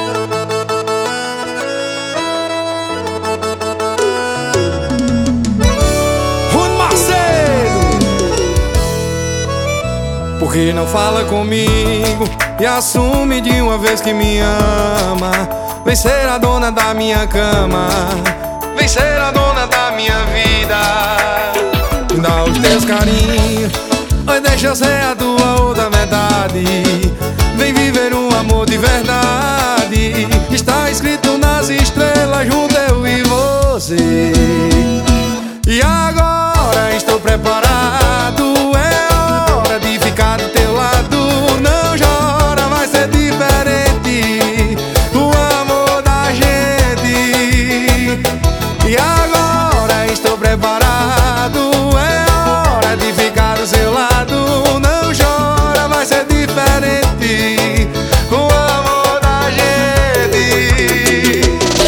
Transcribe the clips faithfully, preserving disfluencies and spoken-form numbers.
Por que não fala comigo e assume de uma vez que me ama? Vem ser a dona da minha cama, vem ser a dona da minha vida. Me dá os teus carinhos, oi, deixa eu ser a tua outra metade. Vem viver um amor de verdade. Está escrito nas estrelas, junto eu e você. E agora estou preparado, é hora de ficar do teu lado. Não chora, vai ser diferente o amor da gente. E agora estou preparado, é hora de ficar do seu lado. Não chora, vai ser diferente o amor da gente.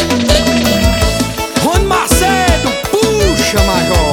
Rony Macedo, puxa, Major.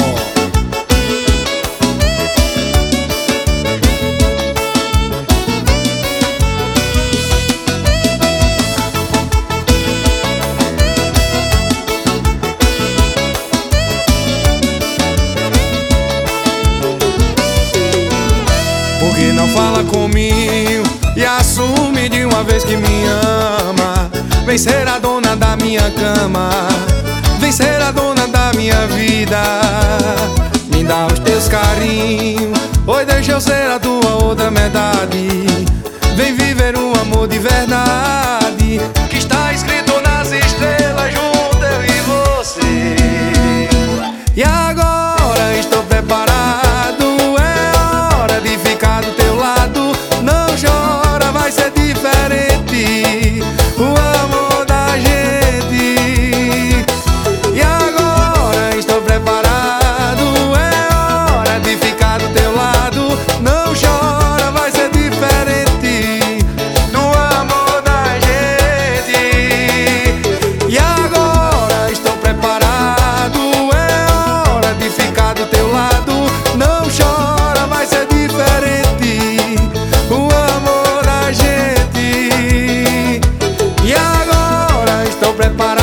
Por que não fala comigo e assume de uma vez que me ama? Vem ser a dona da minha cama, vem ser a dona da minha vida. Me dá os teus carinhos, oi, deixa eu ser a tua outra metade. Vem viver um amor de verdade, que está escrito nas estrelas, junto eu e você. E agora estou preparado, é hora de ficar do teu lado. Não chora, vai ser diferente o amor da gente. E agora estou preparado, é hora de ficar do teu lado. Não chora, vai ser diferente do amor da gente. E agora estou preparado, é hora de ficar do teu lado. Não chora, vai ser diferente o amor da gente. E agora estou preparado,